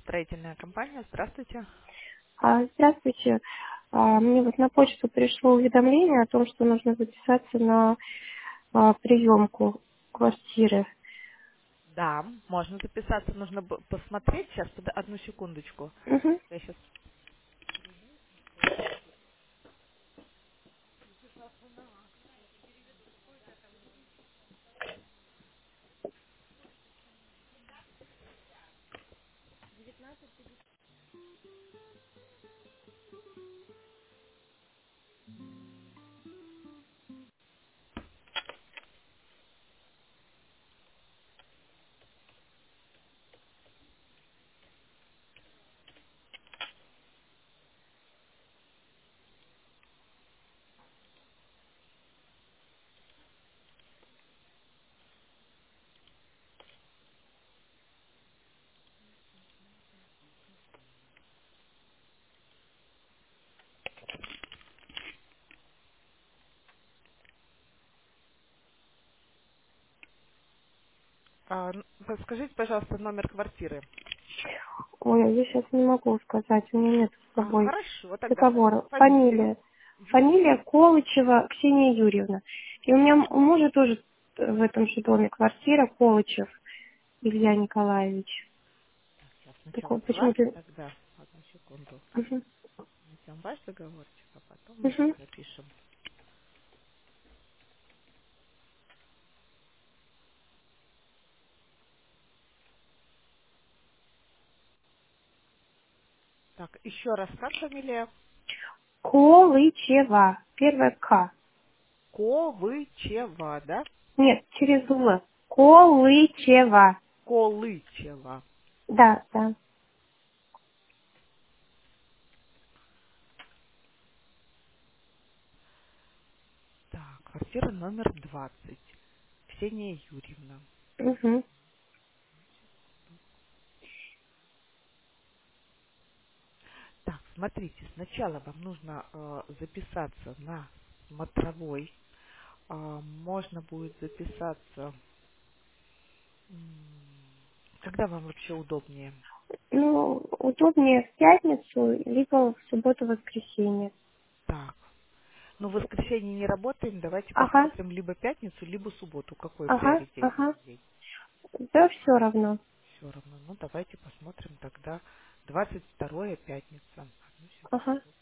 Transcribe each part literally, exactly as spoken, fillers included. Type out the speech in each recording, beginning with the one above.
Строительная компания. Здравствуйте. А, Здравствуйте. А, Мне вот на почту пришло уведомление о том, что нужно записаться на а, приемку квартиры. Да, можно записаться. Нужно б- посмотреть. Сейчас, под- одну секундочку. Мгм. Я сейчас... А, н- подскажите, пожалуйста, номер квартиры. Ой, а я сейчас не могу сказать, у меня нет с А, собой хорошо, тогда фа- договора. фамилию. Фамилия. Фамилия Колычева Ксения Юрьевна. И у меня м- у мужа тоже в этом же доме квартира Колычев Илья Николаевич. Сейчас Такой, сначала с почему-то... вами тогда. Одну секунду. Мгм. Найдем ваш договорчик, а потом уже Мгм. запишем. Так, еще раз, как фамилия? Колычева. Первое К. Ковычева, да? Нет, через Л. Колычева. Колычева. Да, да. Так, квартира номер двадцать. Ксения Юрьевна. Угу. Так, смотрите, сначала вам нужно э, записаться на смотровой. А, можно будет записаться, м, когда вам вообще удобнее. Ну, удобнее в пятницу, либо в субботу-воскресенье. Так, ну в воскресенье не работаем, давайте Ага, посмотрим либо пятницу, либо субботу. Какой ага, приоритетнее ага. день? Да, все равно. Все равно. Ну давайте посмотрим тогда двадцать второе пятница. Одну Ага. секунду.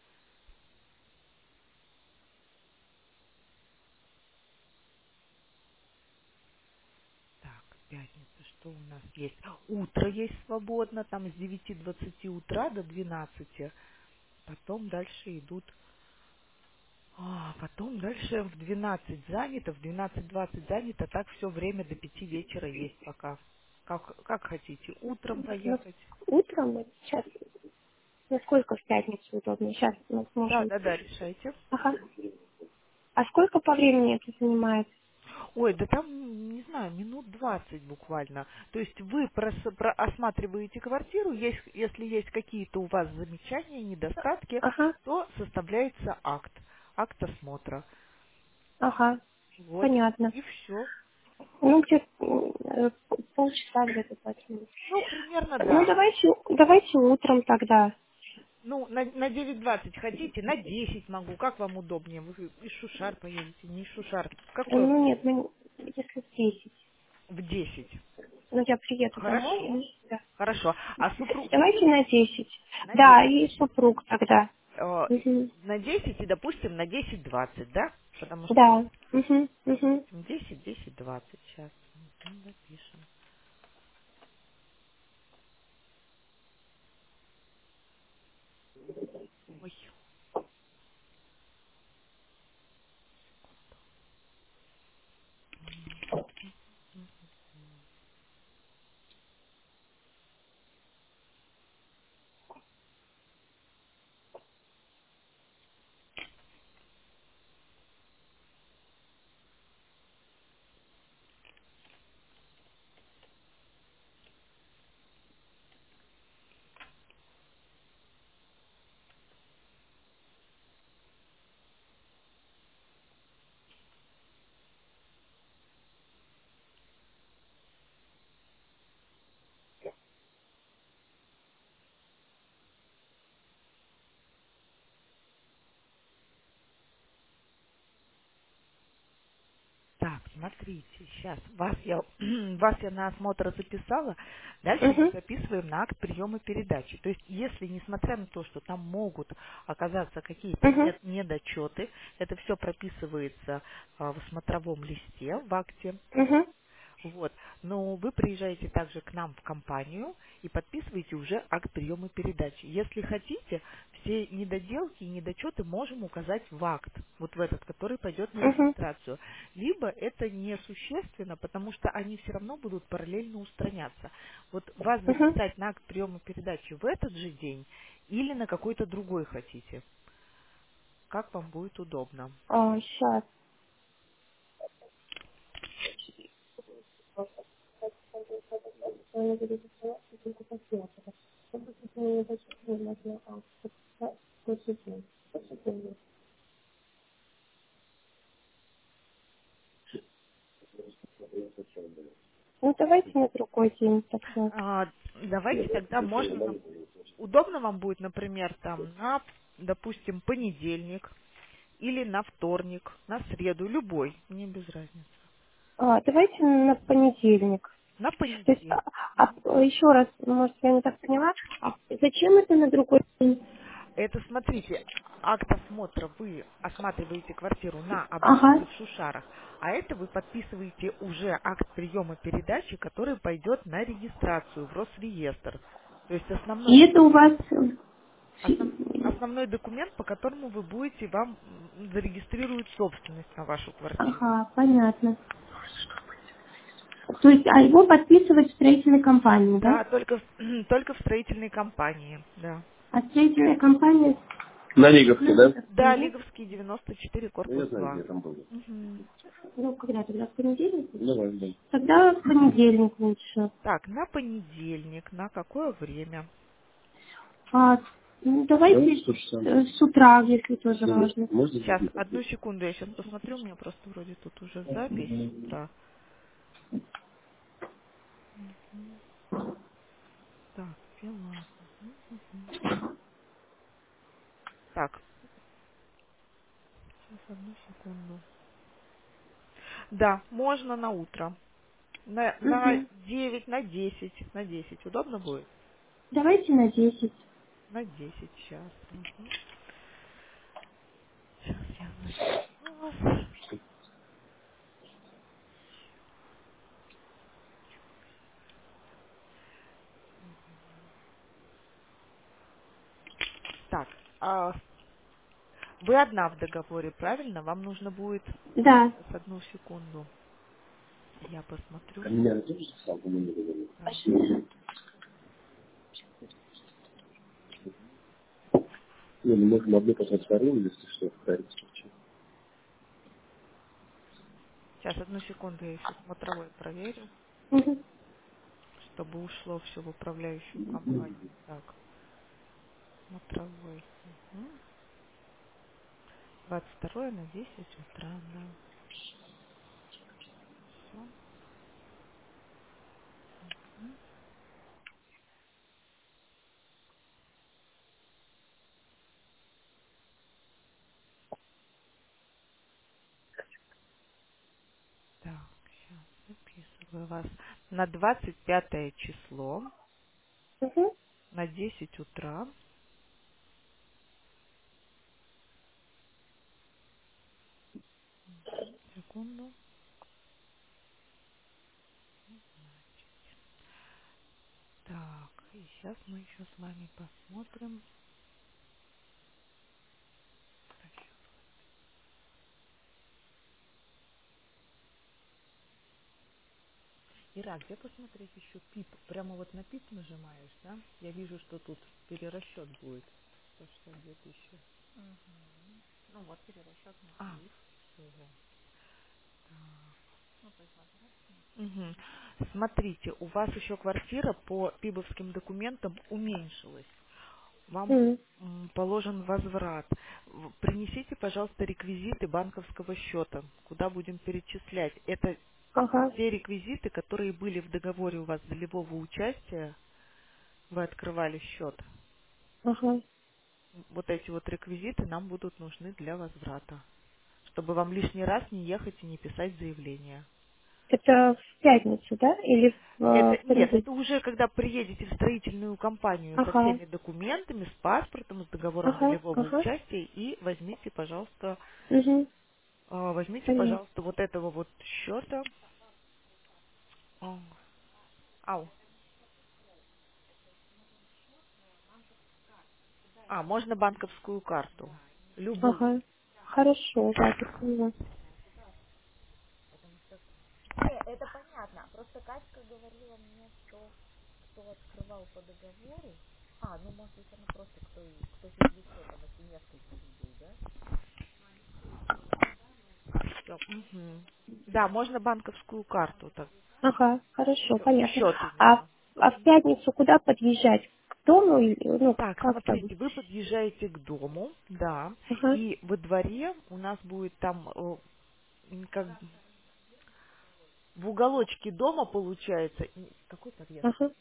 Так, пятница, что у нас есть? Утро есть свободно, там с девяти двадцати утра до двенадцати. Потом дальше идут... А, потом дальше в двенадцать занято, в двенадцать двадцать занято, так все время до пяти вечера есть пока. Как, как хотите, утром Ну, поехать? утром вот сейчас, насколько в пятницу удобнее? Сейчас мы Да, сможем. да, да, решайте. Ага. А сколько по времени это занимает? Ой, да там, не знаю, минут двадцать буквально. То есть вы прос- про- осматриваете квартиру, есть, если есть какие-то у вас замечания, недостатки, Ага, то составляется акт, акт осмотра. ага. Вот, Понятно. и все. Ну, где-то э, полчаса где-то платим. Ну, примерно Ну, да. давайте, давайте утром тогда. Ну, на, на девять двадцать хотите, на десять могу. Как вам удобнее? Вы из Шушар поедете, не из Шушар. Какое Ну, нет, время? ну, если в десять. В десять. Ну, я приеду домой Хорошо. и... Да. Хорошо. А супруг есть? Давайте на десять. На Да, десять. и супруг тогда. Э, Угу. На десять и, допустим, на десять двадцать, да? Потому что Да. Угу. Угу. десять, десять двадцать сейчас. Мгм, запишем. Ой. смотрите, сейчас вас я, вас я на осмотр записала, дальше мы Угу. записываем на акт приема передачи. То есть, если, несмотря на то, что там могут оказаться какие-то Угу. не- недочеты, это все прописывается а, в смотровом листе, в акте. Угу. Вот. Но вы приезжаете также к нам в компанию и подписываете уже акт приема передачи. Если хотите, все недоделки и недочеты можем указать в акт, вот в этот, который пойдет на Угу. регистрацию. Либо это несущественно, потому что они все равно будут параллельно устраняться. Вот вас Угу. записать на акт приема передачи в этот же день или на какой-то другой хотите, как вам будет удобно. А, сейчас. Ну, давайте на другой день тогда. А, давайте тогда можно на удобно вам будет, например, там на, допустим, понедельник или на вторник, на среду, любой, мне без разницы. А, давайте на понедельник. На То есть, а, понедельник. а, еще раз, может, я не так поняла, а зачем это на другой день? Это, смотрите, акт осмотра вы осматриваете квартиру на Ага. Оболонке в Шушарах, а это вы подписываете уже акт приема передачи, который пойдет на регистрацию в Росреестр. То есть основной И это у документ, вас... э, основ- фи- основной документ, по которому вы будете, вам м, зарегистрируют собственность на вашу квартиру. Ага, понятно. То есть, а его подписывает строительная компания, да? Да, только, в- только в строительной компании, да. А строительная компания... На Лиговке, да? Да, Да? Лиговский девяносто четыре, Ну, я корпус знаю, где два. я там был. Мгм. Ну, когда тогда в понедельник? Давай, да. Тогда в понедельник лучше. Так, на понедельник, на какое время? А, ну, Да, давайте то же самое. э, с утра, если тоже Ну, можно. можно Сейчас, записать? одну секунду, я сейчас посмотрю, у меня просто вроде тут уже запись с утра. Так, пила. Так, сейчас, одну секунду. Да, можно на утро. На, на Угу. девять, на десять, на десять. Удобно будет? Давайте на десять. На десять сейчас. Сейчас я запишу вас. Так, а вы одна в договоре, правильно? Вам нужно будет... Да. Сейчас, одну секунду. Я посмотрю. А меня тоже записал, по-моему, не говорил. Да. Ну, мы можем одну послать вторую, если что, в каждом случае. Сейчас, одну секунду, я еще смотровой проверю, Угу. чтобы ушло все в управляющую компанию. Так, смотровой. Угу. двадцать второе на десять утра, да. Все. Так, сейчас записываю вас на двадцать пятое число, Угу. на десять утра. Секунду. Так, и сейчас мы еще с вами посмотрим. Ира, где посмотреть еще ПИП? Прямо вот на ПИП нажимаешь, да? Я вижу, что тут перерасчет будет. сто шестьдесят две тысячи. Ну вот, перерасчет на А, ПИП. Всё. Мгм. Смотрите, у вас еще квартира по пибовским документам уменьшилась. Вам Угу. м, положен возврат. В- Принесите, пожалуйста, реквизиты банковского счета, куда будем перечислять. Это Ага. те реквизиты, которые были в договоре у вас долевого участия, вы открывали счет. Ага. Вот эти вот реквизиты нам будут нужны для возврата, чтобы вам лишний раз не ехать и не писать заявление. Это в пятницу, да? Или в Это э, нет, понедельник? это уже когда приедете в строительную компанию со Ага, всеми документами, с паспортом, с договором ага, долевого ага. участия и возьмите, пожалуйста, Угу, а, возьмите, понятно. пожалуйста, вот этого вот счета. О, Ау. А, можно банковскую карту. Любую. Ага. Хорошо, ладно, поняла. Не, это понятно. Просто Катька говорила мне, что кто открывал по договору. А, ну может быть она просто кто, и- кто физлицо, там если несколько людей, да? Всё, мгм. Да, можно банковскую карту, так. Ага, хорошо, Счет, понятно. счет А, именно. а в пятницу куда подъезжать? К дому или, ну, Так, как там? смотрите, вы подъезжаете к дому, да, Ага, и во дворе у нас будет там, э, м, как в уголочке дома получается, м, какой подъезд? ага,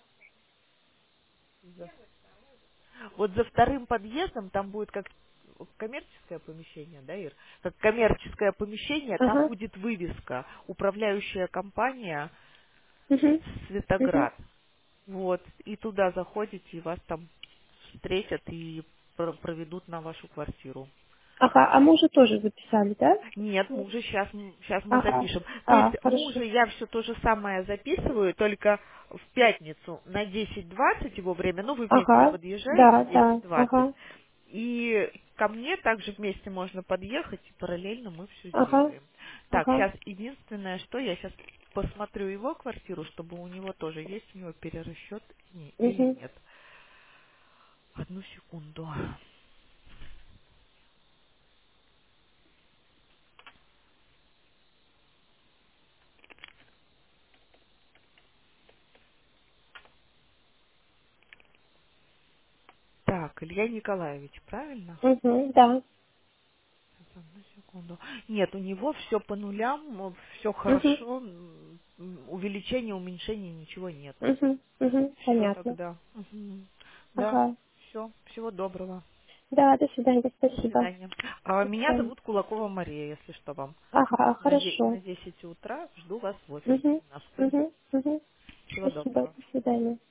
За- Вот за вторым подъездом там будет как коммерческое помещение, да, Ир? Как коммерческое помещение, там ага, будет вывеска, управляющая компания угу, угу. Светоград. Вот, и туда заходите, и вас там встретят и про- проведут на вашу квартиру. Ага, а мужа тоже записали, да? Нет, мужа сейчас, сейчас мы Ага, запишем. То а, есть хорошо. мужа я все то же самое записываю, только в пятницу на десять двадцать его время, ну вы вместе Ага, подъезжаете да, десять да, двадцать. ага, И ко мне также вместе можно подъехать, и параллельно мы все ага, сделаем. Так, ага, сейчас единственное, что я сейчас посмотрю его квартиру, чтобы у него тоже есть у него перерасчет не- или угу, нет. Одну секунду. Так, Илья Николаевич, правильно? угу, да, Одну секунду. Нет, у него все по нулям, все угу, хорошо, м, м, увеличения, уменьшения ничего нет. угу, угу, Все понятно. тогда. Мгм. Да, Ага, все, всего доброго. да, до свидания, До спасибо. свидания. А, До меня свидания. зовут Кулакова Мария, если что вам. Ага, На, де- хорошо. на десять утра жду вас в офисе Угу, у нас. Мгм. угу, угу. Всего Спасибо, доброго. до свидания.